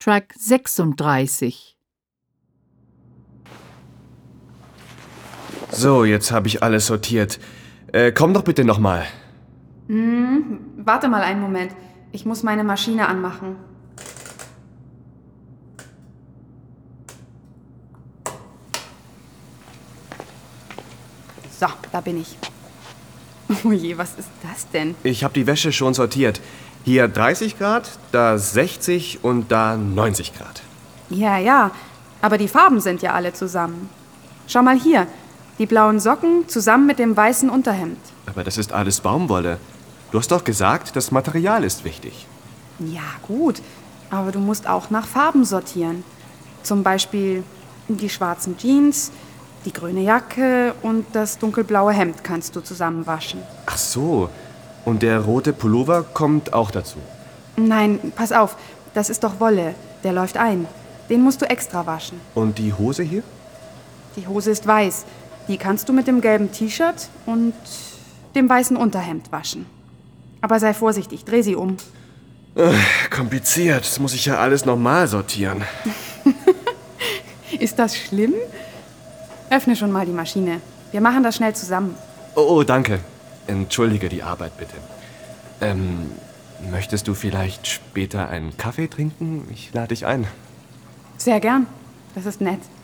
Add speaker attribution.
Speaker 1: Track 36.
Speaker 2: So, jetzt habe ich alles sortiert. Komm doch bitte nochmal.
Speaker 3: Warte mal einen Moment. Ich muss meine Maschine anmachen. So, da bin ich. Oh je, was ist das denn?
Speaker 2: Ich habe die Wäsche schon sortiert. Hier 30 Grad, da 60 und da 90 Grad.
Speaker 3: Ja, aber die Farben sind ja alle zusammen. Schau mal hier, die blauen Socken zusammen mit dem weißen Unterhemd.
Speaker 2: Aber das ist alles Baumwolle. Du hast doch gesagt, das Material ist wichtig.
Speaker 3: Ja, gut, aber du musst auch nach Farben sortieren. Zum Beispiel die schwarzen Jeans, die grüne Jacke und das dunkelblaue Hemd kannst du zusammen waschen.
Speaker 2: Ach so, und der rote Pullover kommt auch dazu.
Speaker 3: Nein, pass auf, das ist doch Wolle, der läuft ein. Den musst du extra waschen.
Speaker 2: Und die Hose hier?
Speaker 3: Die Hose ist weiß, die kannst du mit dem gelben T-Shirt und dem weißen Unterhemd waschen. Aber sei vorsichtig, dreh sie um.
Speaker 2: Kompliziert, das muss ich ja alles nochmal sortieren.
Speaker 3: Ist das schlimm? Öffne schon mal die Maschine. Wir machen das schnell zusammen.
Speaker 2: Oh, danke. Entschuldige die Arbeit bitte. Möchtest du vielleicht später einen Kaffee trinken? Ich lade dich ein.
Speaker 3: Sehr gern. Das ist nett.